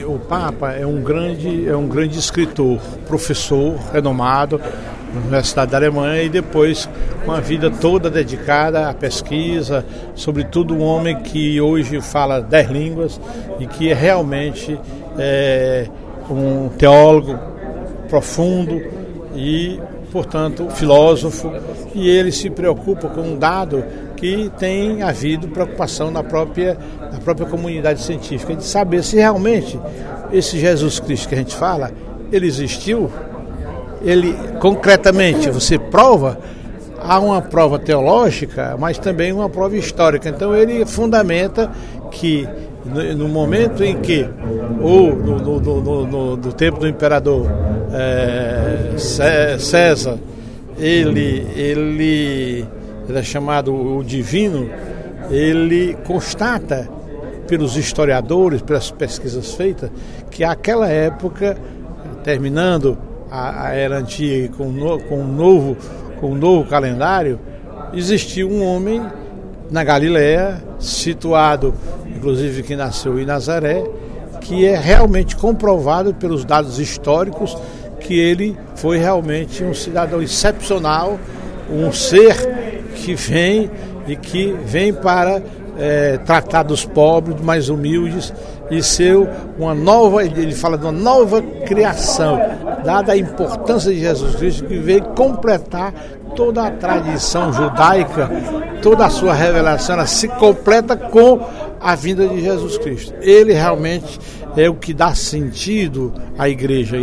o Papa é um grande escritor, professor renomado na Universidade da Alemanha e depois com a vida toda dedicada à pesquisa, sobretudo um homem que hoje fala 10 línguas e que é realmente um teólogo profundo e, portanto, filósofo, e ele se preocupa com um dado que tem havido preocupação na própria comunidade científica, de saber se realmente esse Jesus Cristo que a gente fala, ele existiu, ele concretamente, você prova, há uma prova teológica, mas também uma prova histórica. Então ele fundamenta que no momento em que, ou no tempo do imperador César, ele é chamado o divino, ele constata pelos historiadores, pelas pesquisas feitas, que àquela época, terminando a era antiga com um novo calendário, existia um homem na Galileia, situado, inclusive que nasceu em Nazaré, que é realmente comprovado pelos dados históricos que ele foi realmente um cidadão excepcional, um ser que vem para tratar dos pobres, mais humildes, e ser uma nova, ele fala de uma nova criação, dada a importância de Jesus Cristo, que veio completar toda a tradição judaica, toda a sua revelação, ela se completa com a vinda de Jesus Cristo. Ele realmente é o que dá sentido à igreja.